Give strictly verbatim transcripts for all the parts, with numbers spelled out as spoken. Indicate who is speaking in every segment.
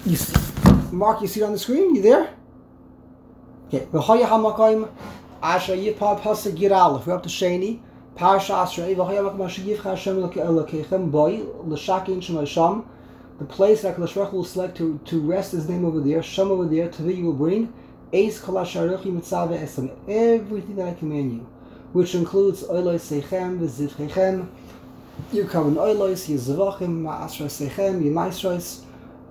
Speaker 1: You see, Mark, you see it on the screen? You there? Okay. V'hoya hamakoim asher yipad pasuk yud aleph. We're up to Sheni. Parsha Ashrei. V'hoya hamakoim asher yivcha Hashem elokechem boi l'shakin shemay. The place that Kadosh Baruch Hu will select to, to rest His name over there, Shem over there, to you will bring Eis kol asharechi mitzvah esam, everything that I command you, which includes Oilos Seichem v'Zivchechem, your carbon Oilos, your Zavachim, Ma'asra Seichem, your Maisros,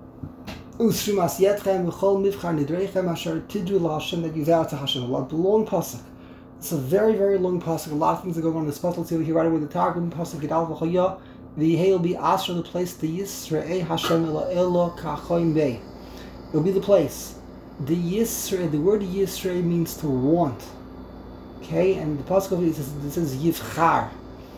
Speaker 1: Ushrimas Yetchem, V'chol Mivchar Nidrechem, Asher Tidru LaHashem, that you vow to Hashem. A long pasuk. It's a very, very long pasuk. A lot of things that go on in this pasuk. Let's see over here right away. The Targum pasuk Gidal V'choyah. The will be Asher, the place, the Yisrael Hashem Elo Kachoim Bey. It'll be the place. The Yisrael, the word Yisrael means to want. Okay, and the pasuk of it says, it says Yivchar.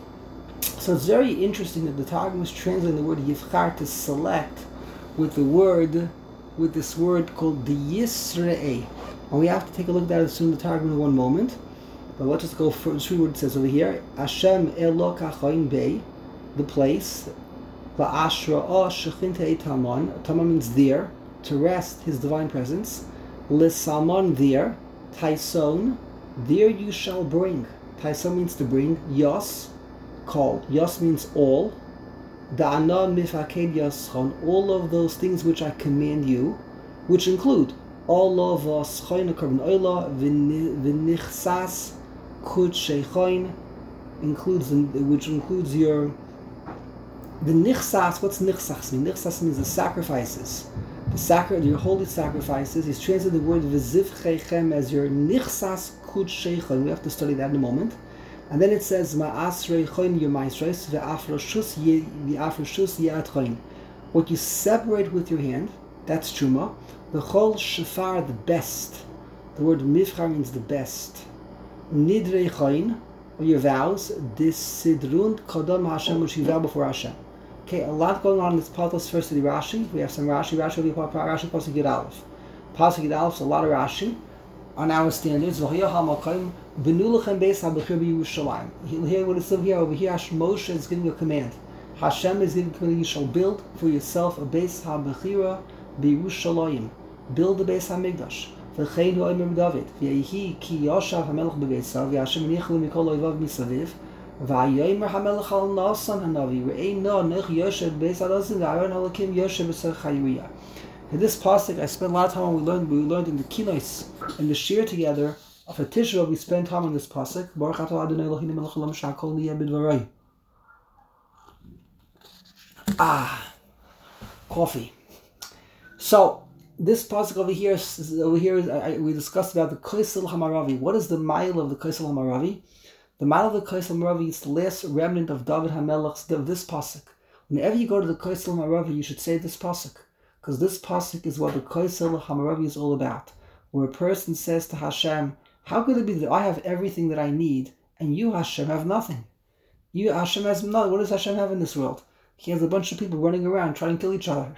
Speaker 1: So it's very interesting that the Targum is translating the word Yivchar to select with the word, with this word called the Yisrael. And we have to take a look at that as soon as the Targum in one moment. But let's just go for see what it says over here. Hashem Elo Kachoim Bey. The place, La'ashra'ah shechinta taman. Taman means there, to rest His divine presence. L'salman there, Taison, there you shall bring. Taison means to bring. Yos, call. Yos means all. Da'ana mifaked yaschon, all of those things which I command you, which include all of us choin korban oila v'nichsas kud shechoin, includes which includes your the nichsas. What's nichsas mean? Nichsas means the sacrifices, the sacri- your holy sacrifices. He's translated the word v'zivchechem as your nichsas kud shechoin. We have to study that in a moment. And then it says ma'asrei choin your maisros ve'afroshus ve'afroshus ya'at. What you separate with your hand, that's truma. The chol shafar, the best. The word mivchar means the best. Nidrei choin, or your vows. This sidrun kodam Hashem, which you vow before Hashem. Okay, a lot going on in this pathos. First to the Rashi. We have some Rashi. Rashi will be Rashi pasuk Yud Aleph. Pasuk Yud Aleph is a lot of Rashi on our standards. V'hoya hamakoim b'nu lechem beis habechir b'Yerushalayim. Here, what is over here? Over here, Moshe is giving a command. Hashem is giving a command. You shall build for yourself a beis habechira b'Yerushalayim. Build the beis hamikdash. V'chein hu omer David. V'yehi ki yoshav hamelech b'beitzav. V'Hashem yinichlu mikol oivav misaviv. V'ayomer hamelech al nasan hanavi. Re'ei no nech yoshev beis adasin. V'aron halakim yoshev b'ser chayriya. In this pasuk, I spent a lot of time when we learned. We learned in the kinos and the shir together of a Tishra. We spent time on this pasuk. Baruch atah Adonai Eloheinu melech haolam shehakol niyeh b'dvaray. Ah, coffee. So this pasuk over here, over here, is, I, we discussed about the Kosel Hamaravi. What is the mile of the Kosel Hamaravi? The mile of the Kosel Hamaravi is the last remnant of David HaMelech of this pasuk. Whenever you go to the Kosel Hamaravi, you should say this pasuk, because this pasuk is what the Kosel Hamaravi is all about. Where a person says to Hashem, "How could it be that I have everything that I need, and you, Hashem, have nothing? You, Hashem, has nothing. What does Hashem have in this world? He has a bunch of people running around trying to kill each other."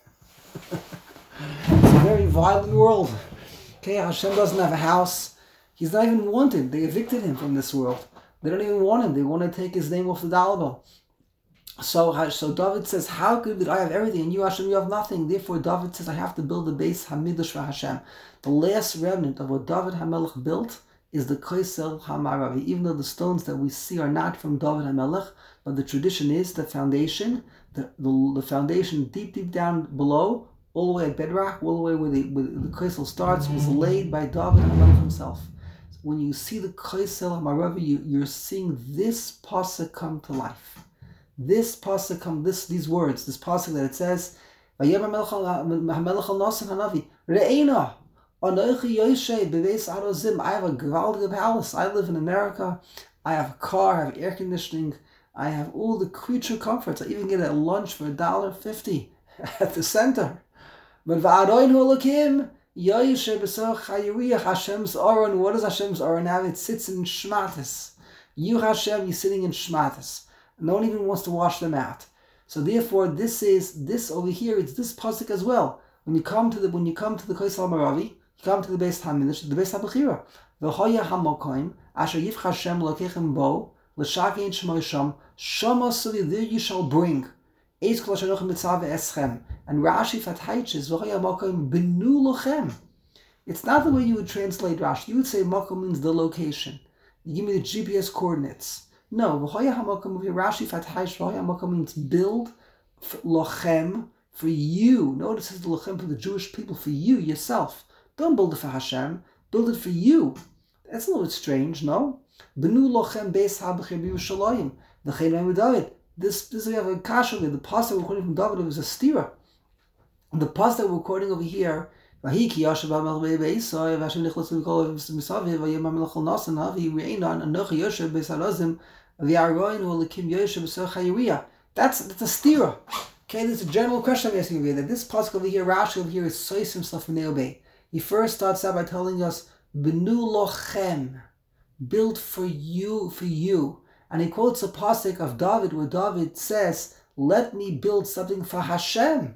Speaker 1: It's a very violent world. Okay, Hashem doesn't have a house. He's not even wanted. They evicted him from this world. They don't even want him. They want to take his name off the Dalba. So, so David says, "How could it? I have everything, and you, Hashem, you have nothing." Therefore, David says, "I have to build the base Hamidrash for Hashem." The last remnant of what David HaMelech built is the Kosel Hamaravi. Even though the stones that we see are not from David HaMelech, but the tradition is the foundation, the, the, the foundation deep, deep down below, all the way at bedrock, all the way where the, where the Kosel starts, was laid by David HaMelech himself. So when you see the Kosel Hamaravi, you, you're seeing this pasuk come to life. This pasuk come, this these words, this pasuk that it says, "Vayomer hamelech al nasan hanavi re'ena anochi yoshe bebeis arozim." I have a gewaldige palace. I live in America. I have a car. I have air conditioning. I have all the creature comforts. I even get a lunch for a dollar fifty at the center. But va'aroin hulakim yoshe b'soch hayiriyah. Hashem's aron. What does Hashem's aron have? It sits in shmatis. You, Hashem, you're sitting in shmatis. No one even wants to wash them out. So therefore, this is this over here. It's this pasuk as well. When you come to the when you come to the Kosel Hamaravi, you come to the Beis Hamidrash, the Beis Habechira. V'hoya hamokoim asher yivcha Hashem lokechem bo l'shakein shmoy sham shama suli. There you shall bring Eis kol asher Anochi mitzaveh eschem. And Rashi fataiches v'chaya makom benu lochem. It's not the way you would translate Rashi. You would say makom means the location. You give me the G P S coordinates. No, v'chaya hamakom of Rashi fataish v'chaya makom means build lochem for you. Notice it's the lochem for the Jewish people, for you yourself. Don't build it for Hashem. Build it for you. That's a little bit strange, no? Benu lochem beis habachir b'Yushalayim. V'chein David. This, this we have a kasha there. The pasuk we're quoting from David, it was a stira. The pasuk that we're quoting over here, Vahiki Yashav Melech Beisai, Vashem Nichlas Mikol Misaviv, Vayim Melech Nasan, Havi Reinan, Anochi Yoshev Beisalazim, V'Yaroin Ulikim Yoshev B'Sor Chayiriya. That's that's a stira. Okay, there's a general question I'm asking over here. That this pasuk over here, Rashi over here, is sois himself in Neobei. He first starts out by telling us, Benu lochem, built for you, for you. And he quotes a pasuk of David where David says, let me build something for Hashem.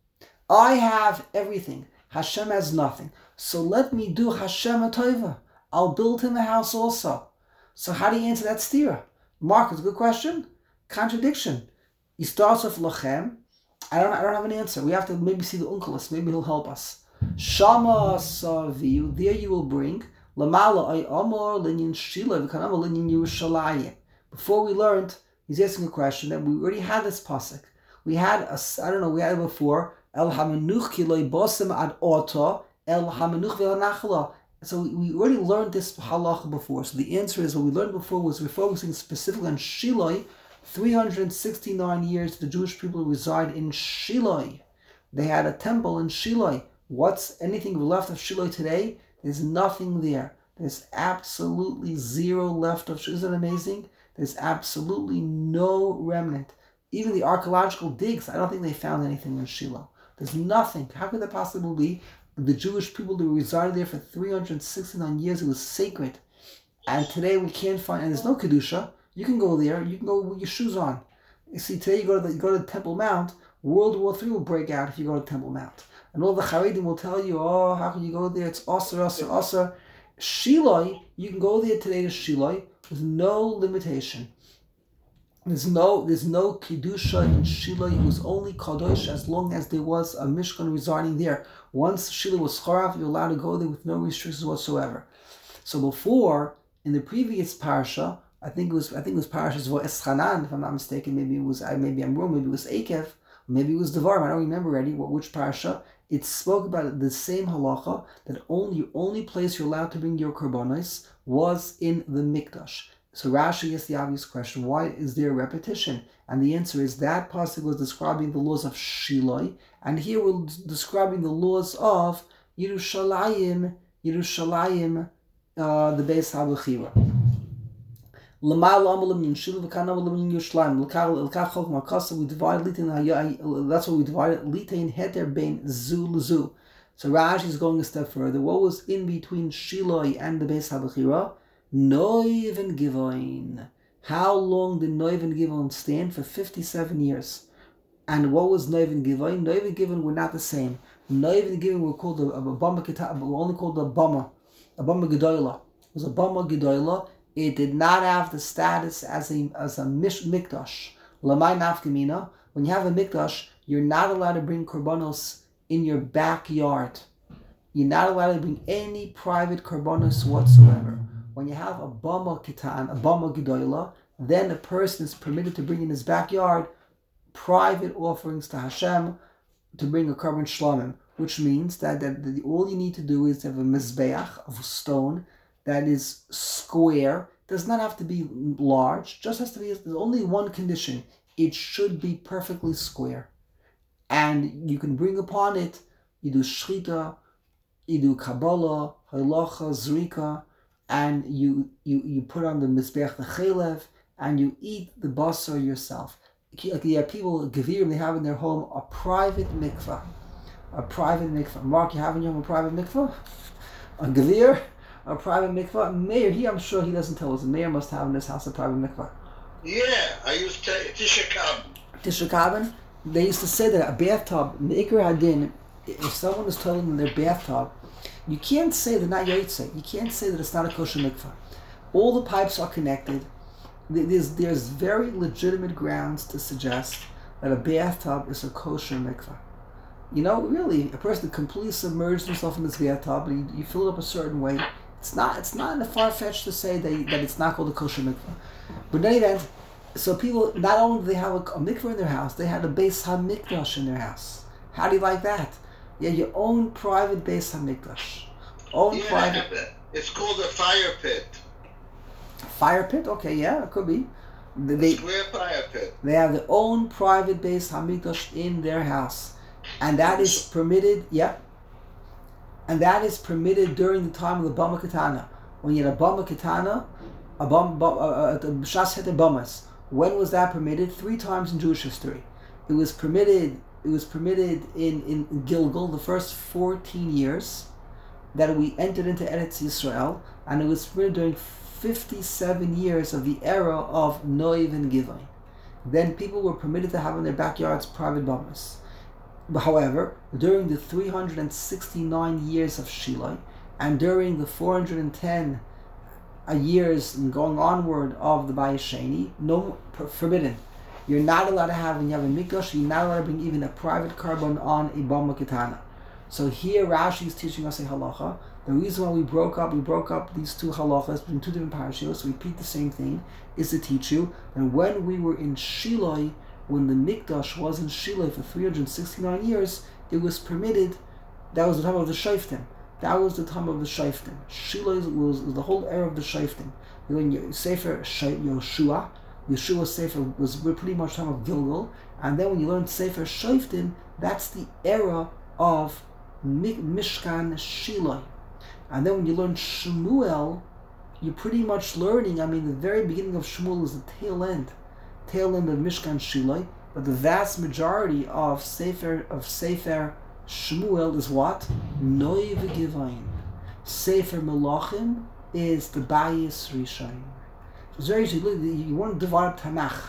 Speaker 1: I have everything. Hashem has nothing. So let me do Hashem a tova. I'll build him a house also. So how do you answer that stira? Mark, it's a good question. Contradiction. He starts with lochem. I don't I don't have an answer. We have to maybe see the Unkelos. Maybe he'll help us. Shama saviu, there you will bring. Lamala ay amor linyan shila v'kanama linyan Yerushalayim. Before we learned, he's asking a question that we already had this pasuk. We had a, I don't know, we had it before. El hamenuch kiloi bosem ad ota el hamenuch v'hanachla. So we, we already learned this halacha before. So the answer is what we learned before was we're focusing specifically on Shiloi. three hundred sixty-nine years the Jewish people reside in Shiloi. They had a temple in Shiloi. What's anything left of Shiloi today? There's nothing there. There's absolutely zero left of Shiloi. Isn't that amazing? There's absolutely no remnant. Even the archaeological digs, I don't think they found anything in Shiloh. There's nothing. How could that possibly be? The Jewish people that resided there for three hundred sixty-nine years, it was sacred. And today we can't find, and there's no Kedusha. You can go there, you can go with your shoes on. You see, today you go to the, you go to the Temple Mount, World War Three will break out if you go to Temple Mount. And all the Haredim will tell you, oh, how can you go there? It's Osir, Osir, Osir. Shiloh, you can go there today to Shiloh with no limitation. There's no there's no Kedusha in Shiloh. It was only Kadosh as long as there was a Mishkan residing there. Once Shiloh was Charav, you're allowed to go there with no restrictions whatsoever. So before, in the previous parsha, I think it was I think it was Parashas Va'eschanan, if I'm not mistaken, maybe it was maybe I'm wrong, maybe it was Akev, maybe it was Devarim, I don't remember already what which parsha. It spoke about the same halacha that only the only place you're allowed to bring your korbanos was in the Mikdash. So Rashi asks the obvious question, why is there a repetition? And the answer is that pasuk was describing the laws of Shiloh, and here we're describing the laws of Yerushalayim, Yerushalayim, uh, the Beis HaBechira. We divide that's what we divided litain heter bein zu l'zu. So Rashi is going a step further. What was in between Shiloh and the Beis HaBechira? Noiv and Givoin. How long did Noiv and Givoin stand? For fifty-seven years. And what was Noiv and Givoin? Noiv and Givoin were not the same. Noiv and Givoin were called a, a Bama Kitab, were only called a Bama, a Bama Gedoyla. It was a Bama Gedoyla. It did not have the status as a as a mish, mikdash. Lamai nafkamina. When you have a mikdash, you're not allowed to bring korbanos in your backyard. You're not allowed to bring any private korbanos whatsoever. When you have a bama kitan, a bama gedoyla, then a person is permitted to bring in his backyard private offerings to Hashem to bring a korban shlamim, which means that, that, that all you need to do is have a mizbeach of stone that is square. Does not have to be large, just has to be, there's only one condition. It should be perfectly square. And you can bring upon it, you do shchita, you do kabbalah, halacha, zrika, and you, you, you put on the mizbeach, the chelev, and you eat the basar yourself. Like you have people, Gevirim, they have in their home a private mikvah. A private mikvah. Mark, you have in your home a private mikvah? A Gevir? A private mikvah? Meir, he, I'm sure he doesn't tell us. Meir must have in his house a private mikvah.
Speaker 2: Yeah, I used to, Tisha Kabin.
Speaker 1: Tisha Kabin? They used to say that a bathtub, Meikar Hadin, if someone is telling them their bathtub, you can't say they're not Yaitse. You can't say that it's not a kosher mikvah. All the pipes are connected. There's, there's very legitimate grounds to suggest that a bathtub is a kosher mikvah. You know, really, a person completely submerges himself in this bathtub, and you, you fill it up a certain way. It's not it's not far-fetched to say that, that it's not called a kosher mikvah. But in any event, so people, not only do they have a, a mikvah in their house, they had a Beis HaMikdash in their house. How do you like that? You have your own private Beis HaMikdash. Own
Speaker 2: Yeah,
Speaker 1: private...
Speaker 2: it's called a fire pit.
Speaker 1: Fire pit? Okay, yeah, it could be. They,
Speaker 2: A square fire pit.
Speaker 1: they have their own private Beis HaMikdash in their house. And that is permitted, yeah. And that is permitted during the time of the Bama Katana. When you had a Bama Katana, a Bama, uh, the Shas Het Bamas. When was that permitted? Three times in Jewish history. It was permitted. It was permitted in, in Gilgal the first fourteen years that we entered into Eretz Yisrael, and it was permitted during fifty-seven years of the era of Noiv and Givon. Then people were permitted to have in their backyards private Bamas. However, during the three hundred sixty-nine years of Shilai, and during the four hundred ten uh, years going onward of the Bayis Sheni, no, per, forbidden. You're not allowed to have, when you have a mikdash, you're not allowed to bring even a private carbon on a Bama Ketana. So here Rashi is teaching us a halacha. The reason why we broke up, we broke up these two halachas between two different parashiyos, to repeat the same thing, is to teach you that when we were in Shilai, when the Mikdash was in Shilai for three hundred sixty-nine years, it was permitted. That was the time of the Shoftim. That was the time of the Shoftim. Shilai was, was the whole era of the Shoftim. When you Sefer Yoshua, Yeshua's Sefer was pretty much time of Gilgal, and then when you learn Sefer Shoftim, that's the era of Mishkan Shilai. And then when you learn Shmuel, you're pretty much learning, I mean, the very beginning of Shmuel is the tail end. tail end of Mishkan Shilai, but the vast majority of Sefer of Sefer Shmuel is what? Noi v'Givayin. Sefer Melachim is the Bayis Rishayim. So it's very easy. You want to divide up Tanakh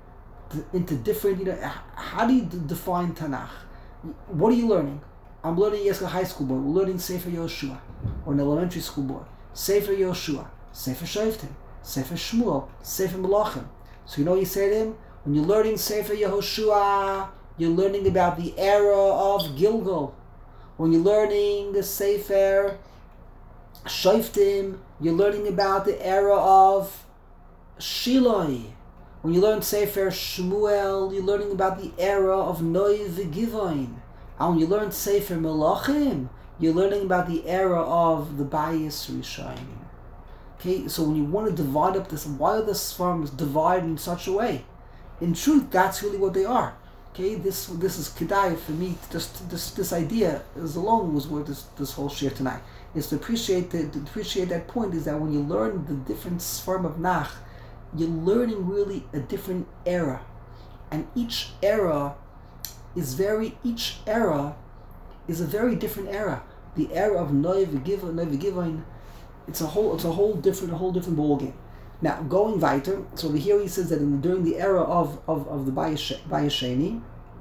Speaker 1: into different, you know, how do you d- define Tanakh? What are you learning? I'm learning as a high school boy. We're learning Sefer Yoshua, or an elementary school boy. Sefer Yoshua, Sefer Shoftim, Sefer Shmuel, Sefer Melachim. So you know what you say to him? When you're learning Sefer Yehoshua, you're learning about the era of Gilgal. When you're learning the Sefer Shoftim, you're learning about the era of Shiloi. When you learn Sefer Shmuel, you're learning about the era of Noi v'Givayin. And when you learn Sefer Melachim, you're learning about the era of the Bayis Rishayim. Okay, so when you want to divide up this, why are the Sfarms divided in such a way? In truth, that's really what they are. Okay, this this is kedai for me. Just this this idea is alone was worth this this whole shir tonight. Is to appreciate the, to appreciate that point is that when you learn the different Sfarm of Nach, you're learning really a different era, and each era is very each era is a very different era. The era of Noi v'Givayin, Noi v'Givayin. It's a whole, it's a whole different, a whole different ballgame. Now, going weiter, so over here he says that in, during the era of, of, of the Bayis Sheni,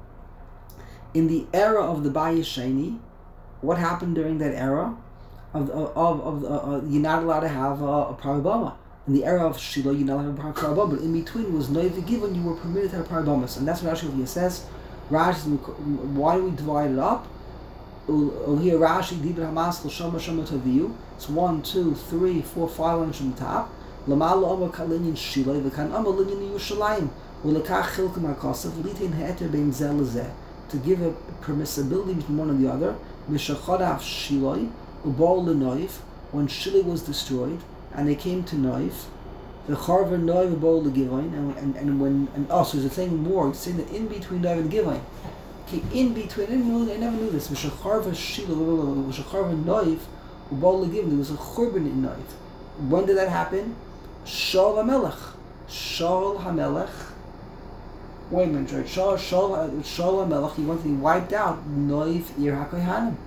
Speaker 1: in the era of the Bayis Sheni, what happened during that era? Of of of uh, uh, you're not allowed to have uh, a parabama. In the era of Shiloh, you're not allowed to have a parabama. But in between was Noi v'Givayin, you were permitted to have parabamas, and that's what Rashi over here says. Rashi, why do we divide it up? Over here, Rashi, Dibra Hamaskal, Shama Shama Taviyu. It's one, two, three, four, five lines from the top. Lamala Omer Kalinyan Shiloi, V'kan Omer Linyan Yerushalayim. V'lekach Chilkim HaKosef, V'litin He'eter Bein Zeh Lezeh. To give a permissibility between one and the other. Mishachodav Shiloi, Ubol L'Noiv. When Shiloi was destroyed, and they came to Noiv, the Charver Noiv Ubol L'Givayin, and, and, and when, and also there's a thing more, it's saying that in between Noiv and Givayin. Okay, in between, I, didn't know, I never knew this. Mishachodav Shiloi, Mishachodav Noiv, Ubol L'Givayin, there was a Churban in Noiv. When did that happen? Shaul HaMelech. Shaul HaMelech. Wait a minute, right? Shaul, Shaul, Shaul HaMelech, he went to be wiped out. Noiv Ir HaKohanim.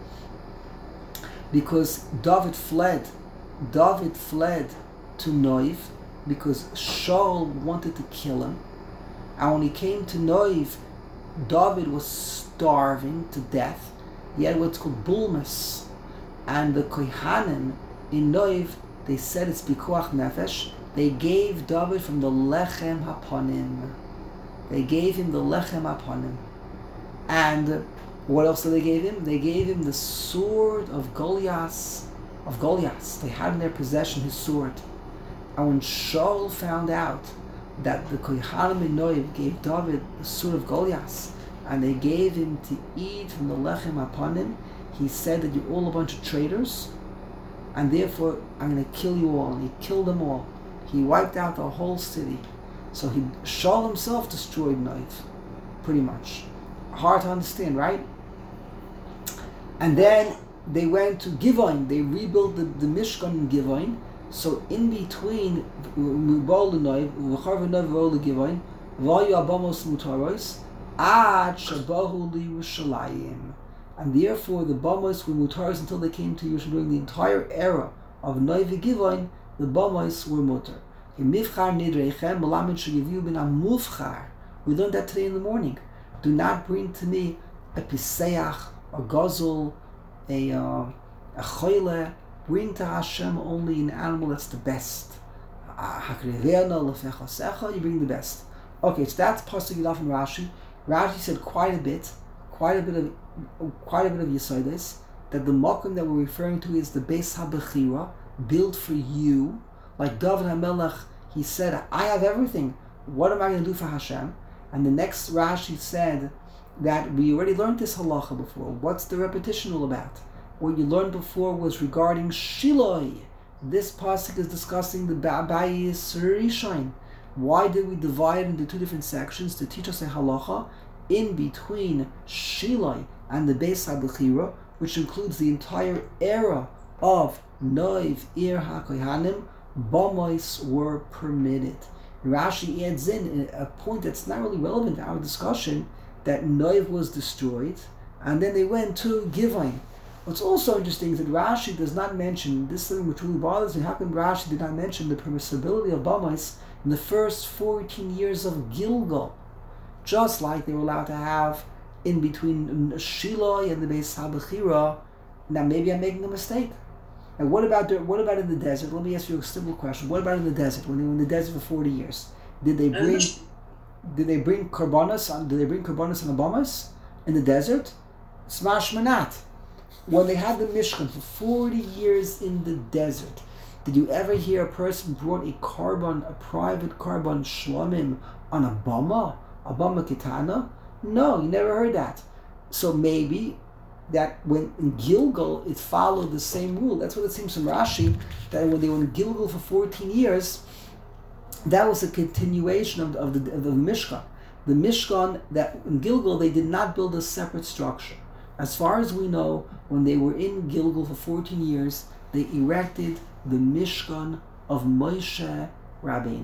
Speaker 1: Because David fled. David fled to Noiv because Shaul wanted to kill him. And when he came to Noiv, David was starving to death. He had what's called bulmus. And the Kohanim in Noiv, they said it's Pikuach Nefesh. They gave David from the Lechem Hapanim. they gave him the lechem upon him. And what else did they give him? They gave him the sword of Goliath, of Goliath. They had in their possession his sword. And when Shaul found out that the Kohanim and Noiv gave David the sword of Goliath, and they gave him to eat from the lechem upon him, he said that you're all a bunch of traitors, and therefore I'm going to kill you all. And he killed them all. He wiped out the whole city. So he, Shaul himself destroyed Noiv, pretty much. Hard to understand, right? And then they went to Givon. They rebuilt the, the Mishkan in Givon. So in between Mubal Noiv, V'charva Noiv V'ol Givon, V'ayu Abamos Mutaros, Ad Shabahu L'Yerushalayim. And therefore the Bamos were Mutaros until they came to Yerushalayim. During the entire era of Noiv and Givon, the Bamos were Mutar. Mivchar Nidreichem, Malamed Shegivu Bin Amuvchar. We learned that today in the morning. Do not bring to me a Piseach, a Gazul, a, uh, a Choyle. Bring to Hashem only an animal that's the best. You bring the best. Okay, so that's Pasuk Yudaf from Rashi. Rashi said quite a bit, quite a bit of, quite a bit of Yesodis, that the Makom that we're referring to is the Beis HaBechira, built for you. Like David HaMelech, he said, I have everything. What am I going to do for Hashem? And the next Rashi said that we already learned this halacha before. What's the repetition all about? What you learned before was regarding Shiloi. This pasuk is discussing the Bayis Rishon. Why did we divide into two different sections to teach us a halacha in between Shiloi and the Beis HaBechira, which includes the entire era of Noiv Ir HaKohanim? Bamos were permitted. Rashi adds in a point that's not really relevant to our discussion, that Noiv was destroyed, and then they went to Givon. What's also interesting is that Rashi does not mention, this is something which really bothers me, how come Rashi did not mention the permissibility of Bamos in the first fourteen years of Gilgal, just like they were allowed to have in between Shiloh and the Beis HaBechira. Now maybe I'm making a mistake. And what about the, what about in the desert? Let me ask you a simple question. What about in the desert? When they were in the desert for forty years, did they bring did they bring korbanos on? Did they bring korbanos on the Bamos in the desert? Smash manat. When they had the Mishkan for forty years in the desert, did you ever hear a person brought a carbon, a private carbon shlomim on a bama, a bama kitana? No, you never heard that. So maybe that when in Gilgal it followed the same rule. That's what it seems from Rashi, that when they were in Gilgal for fourteen years, that was a continuation of, of, the, of the Mishkan. The Mishkan, that in Gilgal they did not build a separate structure. As far as we know, when they were in Gilgal for fourteen years, they erected the Mishkan of Moshe Rabbeinu.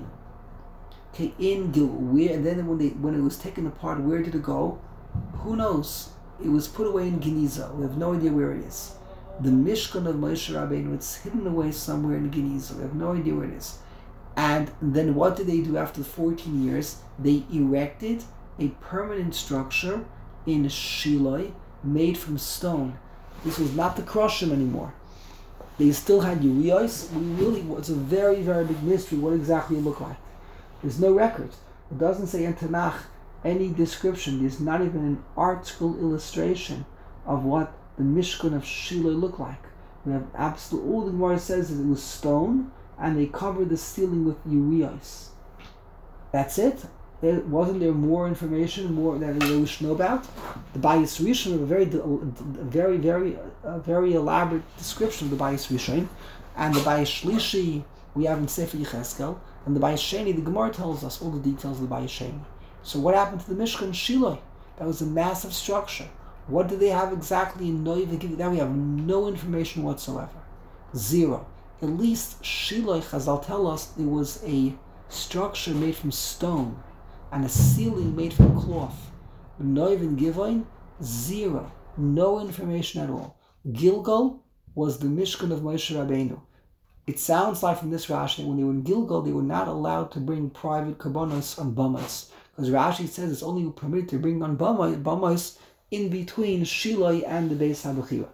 Speaker 1: Okay, in Gilgal. Where, and then when they when it was taken apart, where did it go? Who knows? It was put away in Geniza. We have no idea where it is. The Mishkan of Moshe Rabbeinu, it's hidden away somewhere in Geniza. We have no idea where it is. And then what did they do after fourteen years? They erected a permanent structure in Shiloh made from stone. This was not the Kroshim anymore. They still had Urios. We really, it's a very, very big mystery what exactly it looked like. There's no record. It doesn't say in Tanakh any description. There's not even an article illustration of what the Mishkan of Shiloh looked like. We have absolutely, all the Gemara says is it was stone, and they covered the ceiling with Urios. That's it. There, wasn't there more information, more that we should know about? The Bayis Rishon have a very, very, very, uh, very elaborate description of the Bayis Rishon, and the Bayis Shlishi we have in Sefer Yecheskel, and the Bayis Sheni, the Gemara tells us all the details of the Bayis Sheni. So what happened to the Mishkan Shiloh? That was a massive structure. What did they have exactly in Noiv? That we have no information whatsoever. Zero. At least Shiloh, Chazal tell us, it was a structure made from stone and a ceiling made from cloth. Noiv and Givon, zero. No information at all. Gilgal was the Mishkan of Moshe Rabbeinu. It sounds like from this Rashi that when they were in Gilgal, they were not allowed to bring private karbonos on Bamos. Because Rashi says it's only permitted to bring on Bamos in between Shiloh and the Beis HaBechira.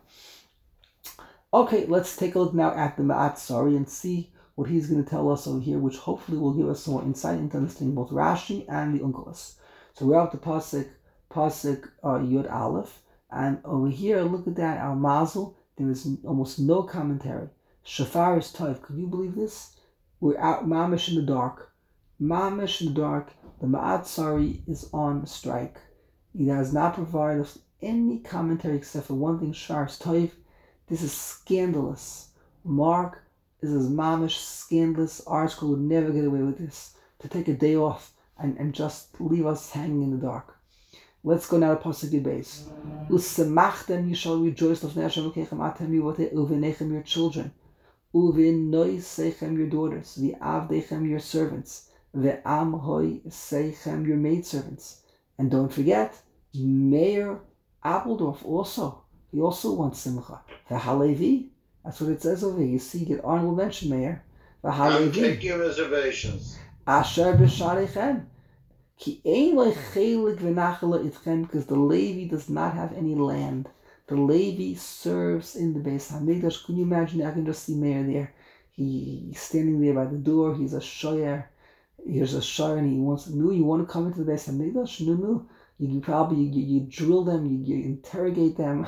Speaker 1: Okay, let's take a look now at the Ma'at Sari and see what he's going to tell us over here, which hopefully will give us some more insight into understanding both Rashi and the Onkelos. So we're up to pasuk pasuk uh, Yud Aleph, and over here, look at that. Our mazel. There is almost no commentary. Shafar is tough. Could you believe this? We're out mamish in the dark. Mamish in the dark. The Ma'atzari is on strike. He does not provide us any commentary except for one thing. Shafar is tough. This is scandalous. Mark is as mamish scandalous. Our school would never get away with this. To take a day off and, and just leave us hanging in the dark. Let's go now to Pasuk Yud Beis. Usemachtem, you shall rejoice of Hashem Elokechem atem yivote uvenechem, your children, uvenoisechem, your daughters, v'avdechem, your servants, ve'amhoisechem, your maidservants. And don't forget, Mayor Appeldorf also, he also wants simcha. V'halevi, that's what it says over here. You see, get Arnold mentioned Mayor.
Speaker 2: I'm
Speaker 1: V'halevi,
Speaker 2: taking reservations.
Speaker 1: asher b'sharechem. Because the Levi does not have any land. The Levi serves in the Beis Hamikdash. Can you imagine? I can just see Meir there. He, he's standing there by the door. He's a shoyer. Here's a shoyer, and he wants to know. You want to come into the Beis Hamikdash? No, no. You, you probably you, you drill them. You, you interrogate them.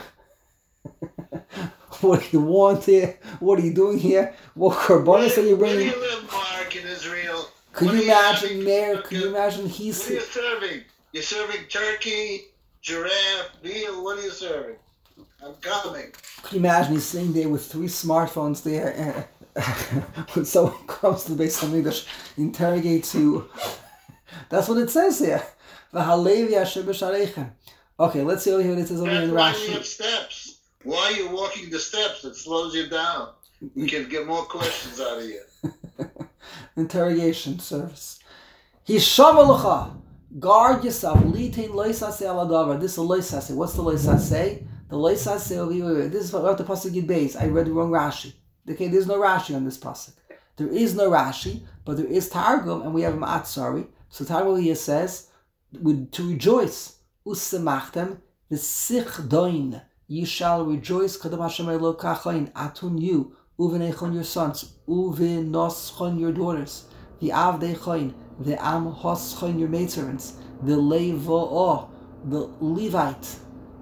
Speaker 1: What do you want here? What are you doing here? What korbanos are you bringing?
Speaker 2: Where do you live, Mark, in Israel?
Speaker 1: Could
Speaker 2: What
Speaker 1: you
Speaker 2: are
Speaker 1: imagine,
Speaker 2: having?
Speaker 1: Mayor? Could you imagine he's...
Speaker 2: What are you serving? You're serving turkey, giraffe, veal. What are you serving? I'm coming.
Speaker 1: Could you imagine he's sitting there with three smartphones there uh, when someone comes to the Beis Hamikdash, interrogates you. That's what it says here. V'halevi asher b'shareichem. Okay, let's see over here what it says over here in the
Speaker 2: That's why we have
Speaker 1: Rashi.
Speaker 2: steps. Why are you walking the steps? It slows you down. We can get more questions out of you.
Speaker 1: Interrogation service. Hishamalacha. Guard yourself. Litain loisase aladavar. This is a loisase. What's the loisase? The loisase over here. This is what the pasuk Yud Beis. I read the wrong Rashi. Okay, there's no Rashi on this pasuk. There is no Rashi, but there is Targum, and we have a Ma'atzari. So Targum here says to rejoice. Usemachtem v'sichdoin. Ye shall rejoice. Kadam Hashem Elokachain atun you. Uvenechon, your sons, uvenoschon, your daughters, the avdechoin, the amhoschon, your maidservants, the levo'o, the Levite,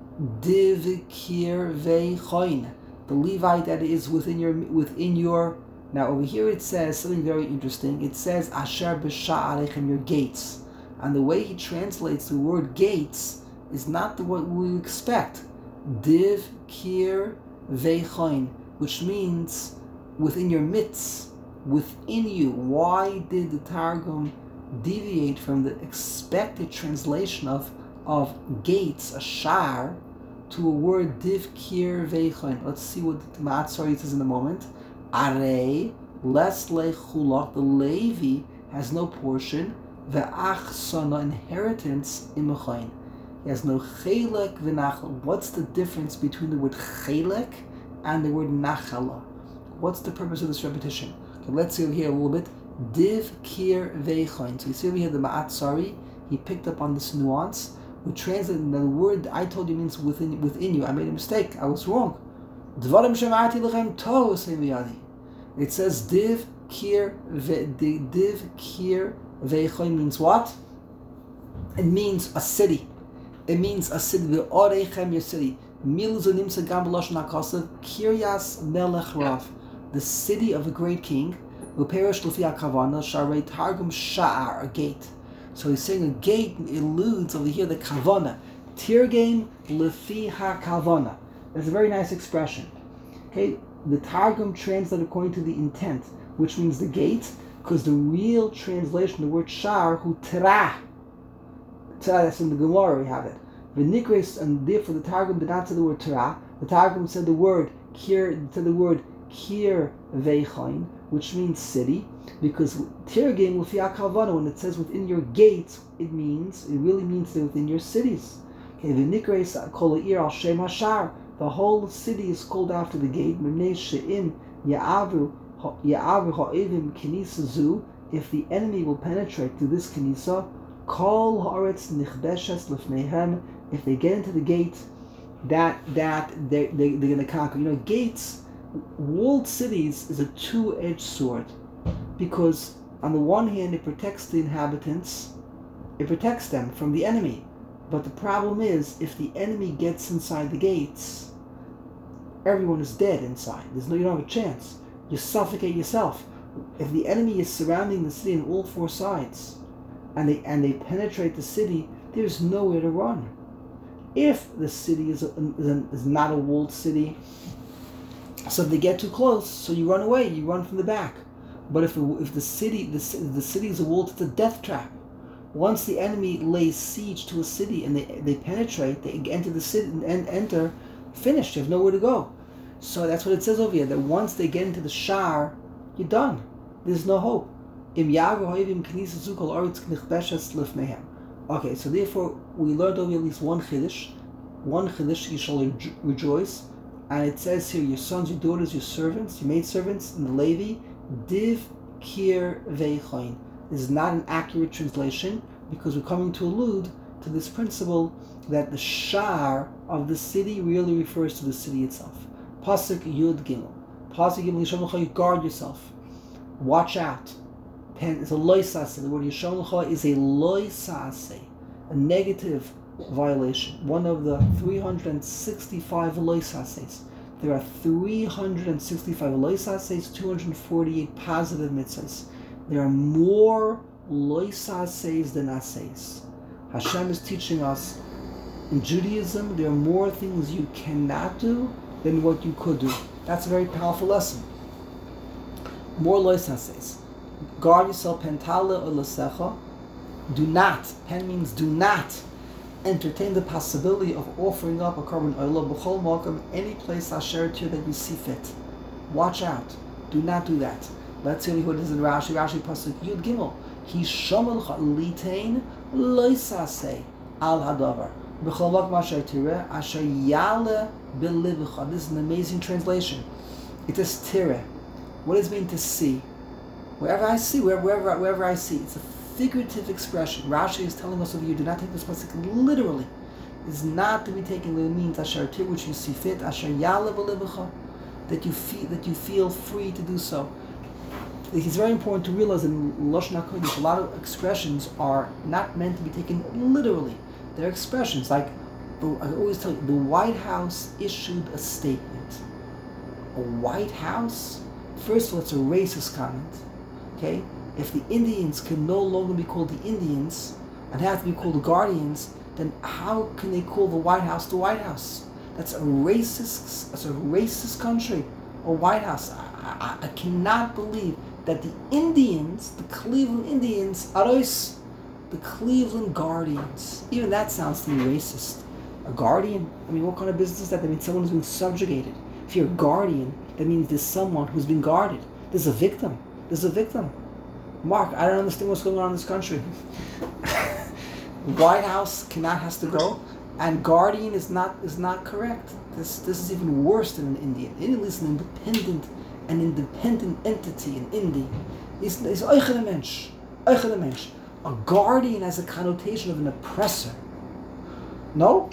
Speaker 1: divkir vechoin, the Levite that is within your within your. Now over here it says something very interesting. It says asher b'sha'arechem, your gates, and the way he translates the word gates is not the what we expect. Divkir vechoin, which means within your midst, within you. Why did the Targum deviate from the expected translation of, of gates, a shar, to a word divkir veichoin? Let's see what the Ma'atzari says in a moment. Arei les lechulach, the Levi has no portion, ve'ach sana, inheritance, imechoin. He has no chelek v'nachal. What's the difference between the word chelek and the word nachala? What's the purpose of this repetition? Okay, let's see over here a little bit. Div kir veichoin. So you see over here the Ma'atzari, he picked up on this nuance. We translated the word I told you means within within you. I made a mistake. I was wrong. Dvarim shemarti lechem tohu semiyadi. It says div kir ve div kir veichoin means what? It means a city. It means a city. Ve'orechem, your city. Kiryas Melech Rav, the city of a great king, Uperish Lufi Kavana, Sharei Targum Sha'ar, a gate. So he's saying a gate eludes over here the Kavana. Tirgem Lufi HaKavana. That's a very nice expression. Okay, the Targum translated according to the intent, which means the gate, because the real translation, the word Sha'ar, Hu Terah. Terah, that's in the Gemara, we have it. V'nikres, and therefore the Targum did not say the word Torah. The Targum said the word kir, said the word kir veichain, which means city, because Tirgim l'fi Kavana, when it says within your gates, it means it really means within your cities. Okay, v'nikres kol ha'ir al shem hashar, the whole city is called after the gate. M'nei she'im ya'avu ya'avu ha'evim kenisa zu, if the enemy will penetrate through this kenisa, kol ha'aretz nichbeshes lefneihem, if they get into the gate, that that they, they, they're going to conquer. You know, gates, walled cities is a two-edged sword, because on the one hand it protects the inhabitants, It protects them from the enemy. But the problem is, if the enemy gets inside the gates, everyone is dead inside. There's no, you don't have a chance. You suffocate yourself. If the enemy is surrounding the city on all four sides, and they and they penetrate the city, there's nowhere to run. If the city is a, is, a, is not a walled city, so if they get too close, so you run away. You run from the back. But if if the city the the city is a walled, it's a death trap. Once the enemy lays siege to a city and they they penetrate, they enter the city and enter, finished. You have nowhere to go. So that's what it says over here. That once they get into the shar, you're done. There's no hope. Okay, so therefore we learned over at least one chiddush. One chiddush, you shall rejoice. And it says here, your sons, your daughters, your servants, your maidservants, in the Levi, div kir veichoin. This is not an accurate translation because we're coming to allude to this principle that the shar of the city really refers to the city itself. Pasuk Yud Gimel. Pasuk Gimel Yishom L'cha, you guard yourself. Watch out. Pen is a loisase. The word Yishom L'cha is a loisase, a negative violation. One of the three hundred sixty-five loisases. There are three hundred sixty-five loisases, two hundred forty-eight positive mitzvahs. There are more loisases than ases. Hashem is teaching us in Judaism there are more things you cannot do than what you could do. That's a very powerful lesson. More loisases. Guard yourself, pentala ulasecha. Do not, pen means do not, entertain the possibility of offering up a korban olah b'chol makom, any place asher to that you see fit. Watch out. Do not do that. Let's see what it is in Rashi. Rashi pasuk Yud Gimel. He shomal litain loisase al hadavar b'chol makom asher tireh asher yale belivcha. This is an amazing translation. It says tireh. What does it mean to see? Wherever I see, wherever wherever, wherever I see. It's a figurative expression. Rashi is telling us over here, do not take this pasuk literally. It's not to be taken literally. It means asher tir, which you see fit, asher yale belivcha, that you feel that you feel free to do so. It's very important to realize that in Lashon HaKodesh, a lot of expressions are not meant to be taken literally. They're expressions like, I always tell you, the White House issued a statement. A White House? First of all, it's a racist comment. Okay? If the Indians can no longer be called the Indians and have to be called the Guardians, then how can they call the White House the White House? That's a racist, that's a racist country. A White House. I, I, I cannot believe that the Indians, the Cleveland Indians, Aros, the Cleveland Guardians, even that sounds to me racist. A guardian? I mean, what kind of business is that? That means someone who's been subjugated. If you're a guardian, that means there's someone who's been guarded. There's a victim. There's a victim. Mark, I don't understand what's going on in this country. The White House cannot, has to go, and guardian is not is not correct. This this is even worse than an Indian. Indian is an independent an independent entity in India. It's it's eichel mensch, eichel mensch. A guardian has a connotation of an oppressor. No?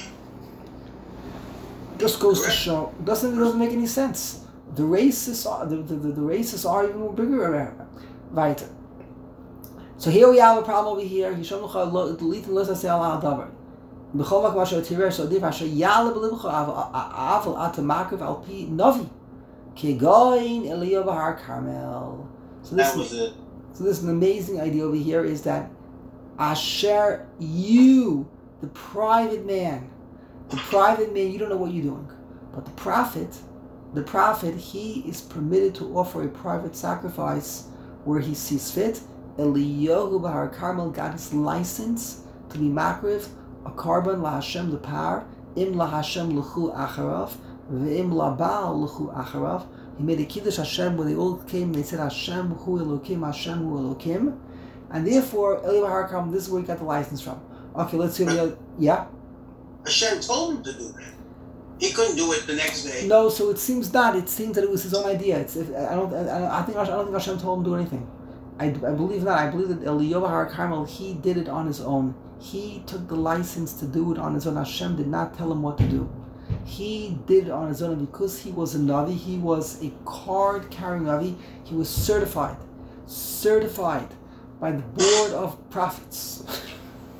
Speaker 1: Just goes to show doesn't doesn't make any sense. The racists are the the, the, the racists are even bigger. Right. So here we have a problem over here. Yishom L'cha litin loisase al hadavar. B'chol makom asher tireh so div asher yale belivcha aval atamakrav al pi navi. Kegoin Eliyahu Bahar Carmel. So this
Speaker 2: that was
Speaker 1: is,
Speaker 2: it.
Speaker 1: So this is an amazing idea over here is that Asher, you, the private man, the private man, you don't know what you're doing. But the prophet, the prophet, he is permitted to offer a private sacrifice where he sees fit. Eliyahu Bahar Carmel got his license to be makriv, a korban la Hashem lepar, im la Hashem lechu acharav, v'im la Baal lechu acharav. He made a kiddush Hashem when they all came and they said Hashem hu Elokim, Hashem hu Elokim. And therefore, Eliyahu Bahar Carmel, this is where he got the license from. Okay, let's see. The, yeah?
Speaker 2: Hashem told him to do that. He couldn't do it the next day.
Speaker 1: No, so it seems not. It seems that it was his own idea. It's, if, I don't. I, I think. I don't think Hashem told him to do anything. I, I believe not. I believe that Eliyahu Bahar Carmel, he did it on his own. He took the license to do it on his own. Hashem did not tell him what to do. He did it on his own, and because he was a Navi, he was a card-carrying Navi. He was certified, certified by the board of prophets.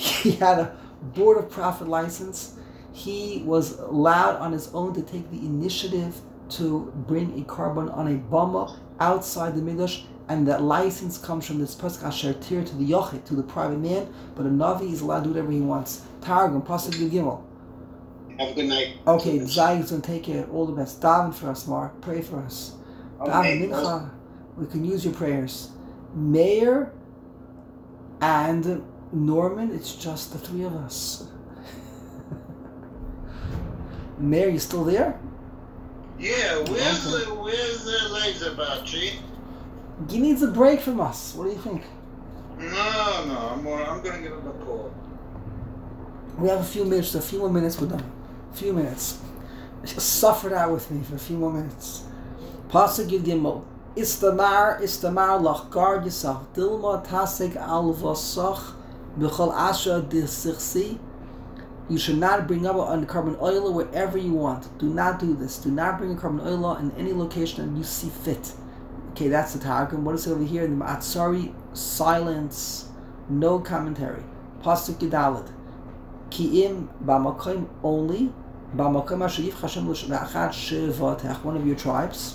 Speaker 1: he had a board of profit license. He was allowed on his own to take the initiative to bring a carbon on a bama outside the Mikdash, and that license comes from this pasuk asher tir to the yochid, to the private man, but a navi is allowed to do whatever he wants. Targum, pasuk Yud Gimel.
Speaker 2: Have a good night.
Speaker 1: Okay, Zai is going to take care. All the best. Daven for us, Mark. Pray for us. Daven, mincha. We can use your prayers. Mayor and Norman, it's just the three of us. Mayor, you still there?
Speaker 2: Yeah, where's
Speaker 1: Okay.
Speaker 2: the where's the laser battery?
Speaker 1: He needs a break from us. What do you think?
Speaker 2: No, no, I'm I'm gonna give him a call.
Speaker 1: We have a few minutes, a few more minutes with them. A few minutes. Just suffer that with me for a few more minutes. Pasuk Yud Gimel. Istamar, Istamar lach, guard yourself. Dilma tasik al vasach b'chol asher d'sichsi. You should not bring up a carbon oil wherever you want. Do not do this. Do not bring a carbon oil in any location that you see fit. Okay, that's the Targum. What is it over here in the Ma'atzari? Silence. No commentary. Pasuk Yudalid. Ki'im b'makom only. B'makom asher yivcha Hashem l'achad shevatech, one of your tribes.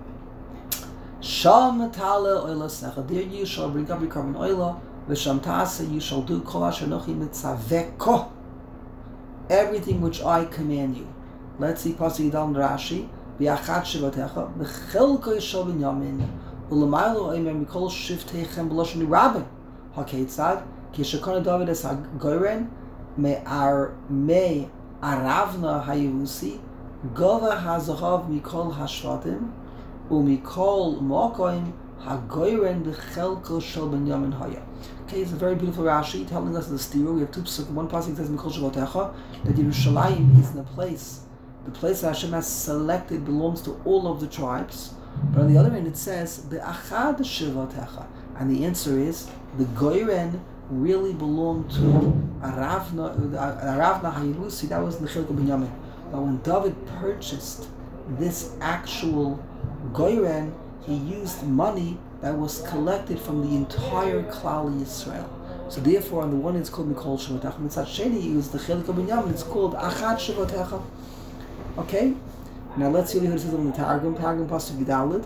Speaker 1: Sham tale oila secha. There you shall bring up your carbon oil. V'sham tase you shall do kol asher nochi mitzaveko. Everything which I command you. Let's see Pasuk Yudal Rashi. B'achad shevatecha b'chelko yishal binyamin u'lemaylo oimer mikol shiftechem b'loshen rabin haketzad kishakona David es hagoren me'ar me aravna hayevusi gova hazachav mikol hashvatim u'mikol mokoim hagoren b'chelko shel binyamin haya. Okay, it's a very beautiful Rashi telling us the stira. We have two pasuk. One pasuk says mikol shevatecha, that Yerushalayim is in a place. The place that Hashem has selected belongs to all of the tribes. But on the other hand, it says, Be'achad shivatecha. And the answer is, the Goyren really belonged to Aravna, Aravna HaYerusi, that was in the Chilko Binyamin. But when David purchased this actual Goyren, he used money that was collected from the entire Klal Yisrael. So therefore, on the one it's called Mikol Shivatecha, and Mitzad Sheni, he used the Chilko Binyamin, it's called Achad Shivatecha. Okay, now let's see what it says on the Targum. Targum Pasuk Yudalid.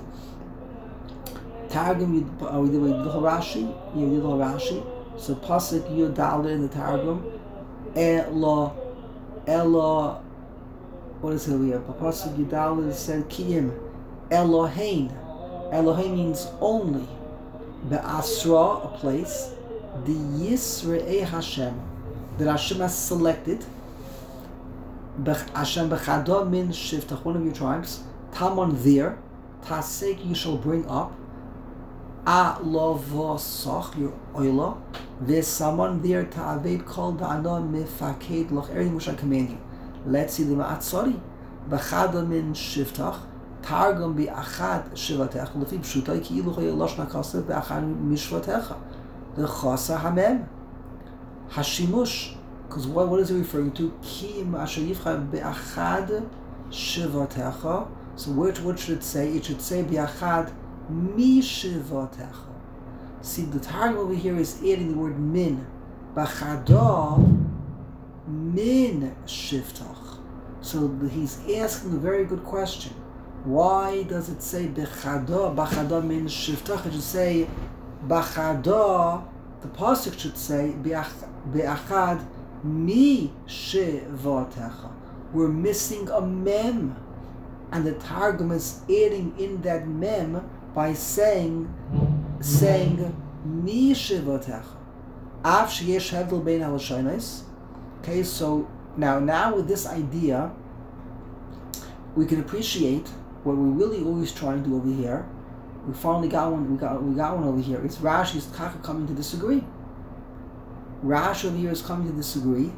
Speaker 1: Targum, uh, we did the whole Rashi. Yeah, we did the whole Rashi. So Pasuk Yudalid in the Targum. Elo, Elo, what is it we have? Pasuk Yudalid said Kiyim. Elohein. Elohein means only. Be'asra, a place. The Yisrael Hashem, that Hashem has selected. Hashem b'chada min shiftach, one of your tribes. Tamon there, tasek you shall bring up. A lovosach, your oila. There's someone there ta'aved kol da'ana mifaked loch, everything which I command you. Let's see the ma'atzari. B'chada min shiftach, targum bi'achad shivatech, lefi pshutai ki ilu choy losh nakasev be'achad mishvatecha. The chasa hamem. Hashimush. Because what, what is it referring to? Kim asher yivcha be'achad shivatecha. So what, what should it say? It should say be'achad mi shivatecha. See, the target over here is adding the word min. B'chada min shiftach. So he's asking a very good question. Why does it say b'chada, b'chada min shiftach? It should say b'chada. The pasuk should say be'achad Mi shivatecha. We're missing a mem, and the Targum is adding in that mem by saying, saying Mi shivatecha. Av sheyesh hebdel bein halashonos. Okay, so now, now with this idea, we can appreciate what we're really always trying to do over here. We finally got one. We got we got one over here. It's Rashi's coming to disagree. Rashi over here is coming to disagree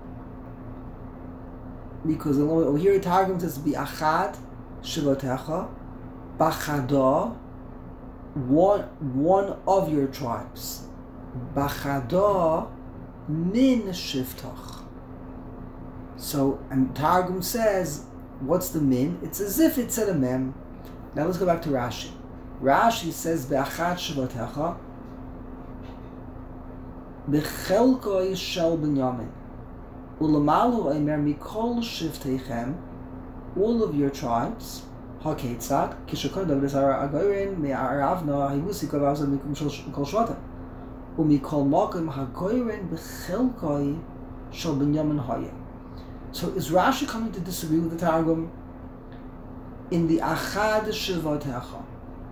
Speaker 1: because over here the Targum says bi'achad shivatecha b'chada, one one of your tribes, b'chada min shiftach. So and Targum says, what's the min? It's as if it said a mem. Now let's go back to Rashi. Rashi says bi'achad shivatecha. Bechelkoi shel Binyamin. Ulamalu Eimer Mikol Shivteichem, all of your tribes, HaKetzad, Kishakon David Agorin, Me'aravna, Himusiko Vaza Mikum Kol Shvata. Umikol Makim HaGorin Bechelkoi shel Binyamin Hayim. So is Rashi coming to disagree with the Targum in the Achad Shivatecha?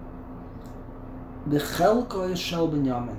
Speaker 1: Bechelkoi shel Binyamin.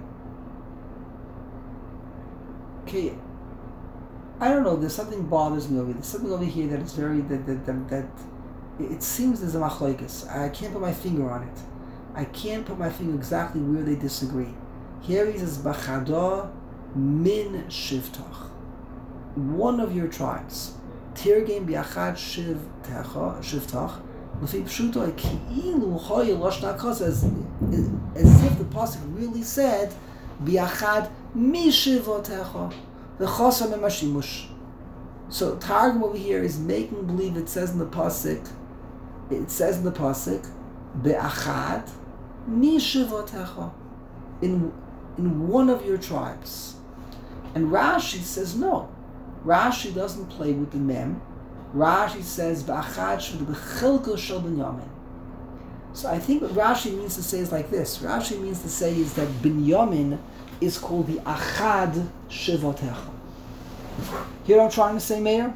Speaker 1: Okay, I don't know. There's something bothers me over. There's something over here that is very that that that, that it seems there's a machlokes. I can't put my finger on it. I can't put my finger exactly where they disagree. Here he says Bachada min shivtach. One of your tribes. Tirgem biachad shivtecha shivtach. Lefi pshuto ki'ilu hoy lashna kaz, as as if the pasuk really said biachad mi shivotecha the chasam emashimush. So Targum over here is making believe it says in the pasuk. It says in the pasuk beachad mi shivotecha, in in one of your tribes. And Rashi says no. Rashi doesn't play with the mem. Rashi says ba'achad shel b'chilko shel Binyamin. So I think what Rashi means to say is like this. Rashi means to say is that Binyamin is called the achad shivotecha. Hear what I'm trying to say, Meir?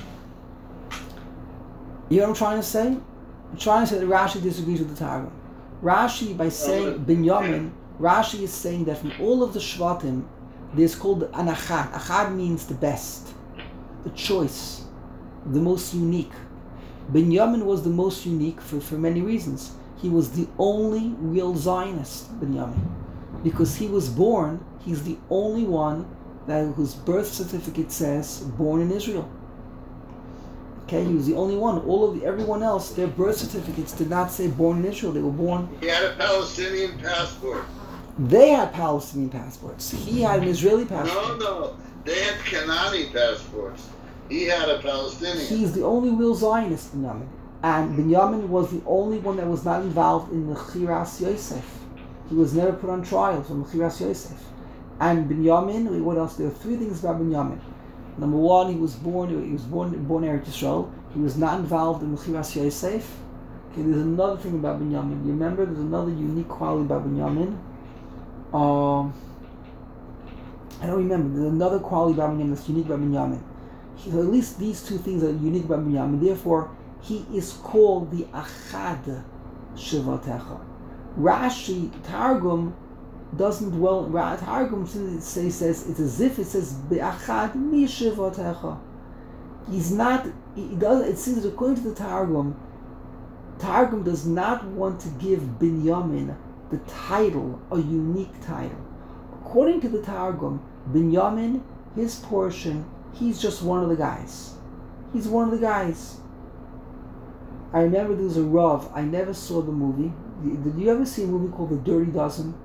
Speaker 1: You know what I'm trying to say? I'm trying to say that Rashi disagrees with the Targum. Rashi, by saying Binyamin, Rashi is saying that from all of the Shvatim, there's called an achad. Achad means the best, the choice, the most unique. Binyamin was the most unique for, for many reasons. He was the only real Zionist, Binyamin. Because he was born, he's the only one that whose birth certificate says born in Israel. Okay, he was the only one. All of the, everyone else, their birth certificates did not say born in Israel. They were born.
Speaker 2: He had a Palestinian passport.
Speaker 1: They had Palestinian passports. He had an Israeli passport.
Speaker 2: No, no. They had Kanani passports. He had a Palestinian.
Speaker 1: He's the only real Zionist, Binyamin. And Binyamin was the only one that was not involved in the Chiras Yosef. He was never put on trial from Chiras Yosef. And Binyamin, what else? There are three things about Binyamin. Number one, he was born. He was born born in Eretz Yisrael. He was not involved in Chiras Yosef. Okay, there's another thing about Binyamin. You remember, there's another unique quality about Binyamin. Um, I don't remember. There's another quality about Binyamin that's unique about Binyamin. He, so at least these two things are unique about Binyamin. Therefore, he is called the Achad Shivatecha. Rashi, Targum, doesn't dwell. Targum says, says it's as if it says Be'achad mi Shivatecha. He's not. He does. It seems that according to the Targum, Targum does not want to give Binyamin the title, a unique title. According to the Targum, Binyamin, his portion, he's just one of the guys. He's one of the guys. I remember there was a Rav. I never saw the movie. Did you ever see a movie called The Dirty Dozen?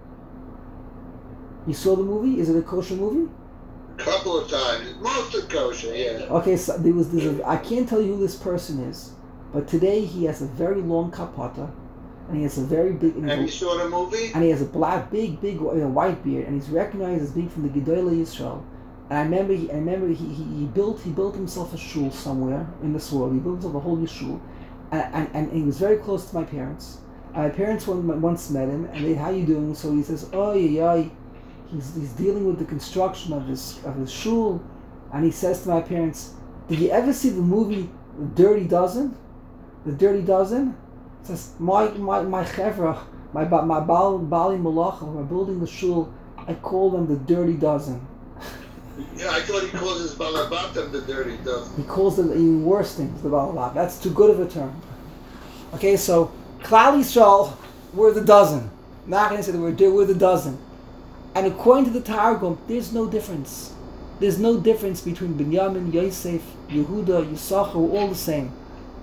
Speaker 1: You saw the movie? Is it a kosher movie?
Speaker 2: A couple of times. Most are kosher, yeah.
Speaker 1: Okay, so there was this. I can't tell you who this person is, but today he has a very long kapata, and he has a very big. And,
Speaker 2: and you saw the movie?
Speaker 1: And he has a black, big, big uh, white beard, and he's recognized as being from the Gedolei Yisrael. And I remember, he, I remember he, he, he built he built himself a shul somewhere in this world. He built himself a whole yeshul, and, and and he was very close to my parents. And my parents once met him, and they, how you doing? So he says, oh yeah, yeah. He's he's dealing with the construction of his of his shul, and he says to my parents, did you ever see the movie The Dirty Dozen? The Dirty Dozen? It says my my my chevra, my my bali bali malacha, when we're building the shul, I call them the Dirty Dozen.
Speaker 2: Yeah, I thought he calls his balabatim the Dirty Dozen.
Speaker 1: He calls them even worse things, the balabat. That's too good of a term. Okay, so Klal Yisrael, we're the dozen. I'm not going to say that we're we're the dozen. And according to the Targum, there's no difference. There's no difference between Binyamin, Yosef, Yehuda, Yisachar, we're all the same.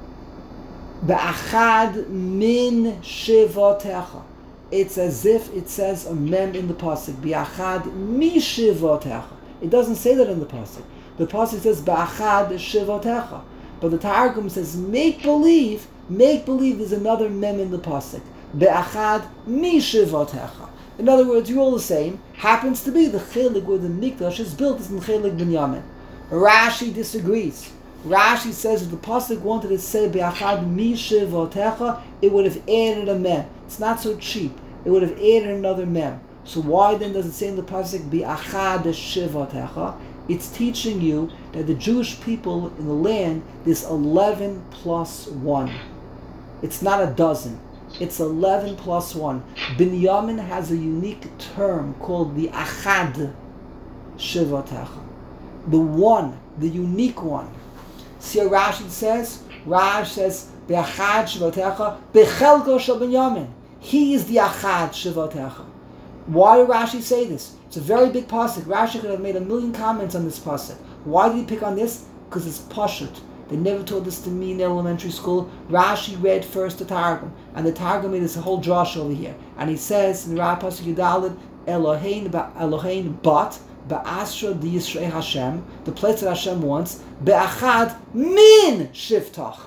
Speaker 1: Be'achad min shivatecha. It's as if it says a mem in the pasuk. Be'achad mi shivatecha. It doesn't say that in the pasuk. The pasuk says Be'achad shivatecha. But the Targum says make believe, make believe there's another mem in the pasuk. Be'achad mi shivatecha. In other words, you're all the same. Happens to be the chelik where the mikdash is built is in chelik binyamin. Rashi disagrees. Rashi says if the pasuk wanted to say be'achad mi shivotecha, it would have added a mem. It's not so cheap. It would have added another mem. So why then does it say in the pasuk be'achad shivotecha? It's teaching you that the Jewish people in the land, there's eleven plus one. It's not a dozen. It's eleven plus one. Binyamin has a unique term called the achad shivotecha. The one, the unique one. See how Rashi says? Rashi says, be'achad shivotecha, bechelko shel Binyamin. He is the achad shivotecha. Why did Rashi say this? It's a very big pasuk. Rashi could have made a million comments on this pasuk. Why did he pick on this? Because it's pashut. They never taught this to me in elementary school. Rashi read first the Targum, and the Targum made this whole drush over here. And he says in Rashi pasuk Yudalid, Elohein ba Elohein bat ba'asra di Yisrei Hashem, the place that Hashem wants, be'achad min shiftach.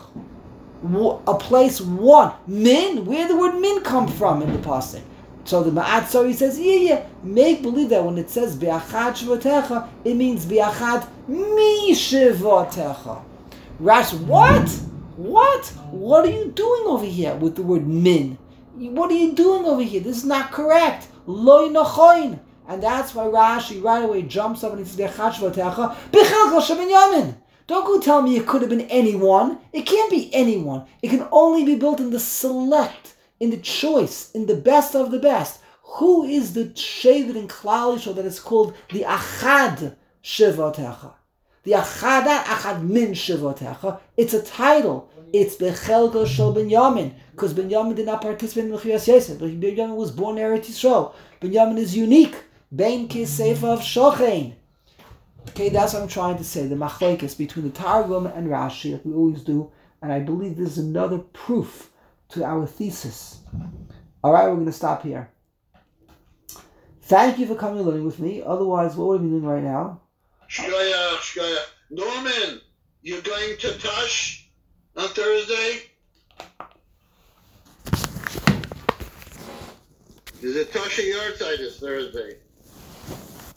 Speaker 1: A place one. Min? Where did the word min come from in the pasuk? So the Ma'at Sari says, yeah, yeah, make believe that when it says be'achad shivotecha, it means be'achad mi shivotecha. Rashi, what? What? What are you doing over here with the word min? What are you doing over here? This is not correct. Loi nachoin. And that's why Rashi right away jumps up and he says be'achad shivotecha b'chelko shel Binyamin. Don't go tell me it could have been anyone. It can't be anyone. It can only be built in the select, in the choice, in the best of the best. Who is the Shevet in Klal Yisrael that is called the Achad Shivotecha? The Achad, Achad Min Shivotecha. It's a title. It's Bechelko Shel Binyamin, because Binyamin did not participate in Mechiyas Yosef. Binyamin was born in Eretz Yisrael. Binyamin is unique. Bein Kiseifa of Shochein. Okay, that's what I'm trying to say. The machlokes between the Targum and Rashi, like we always do, and I believe this is another proof to our thesis. All right, we're going to stop here. Thank you for coming and learning with me. Otherwise, what would we be doing right now?
Speaker 2: Shkoya, Shkoya. Norman, you're going to Tush on Thursday? Is it Tush or your side this Thursday?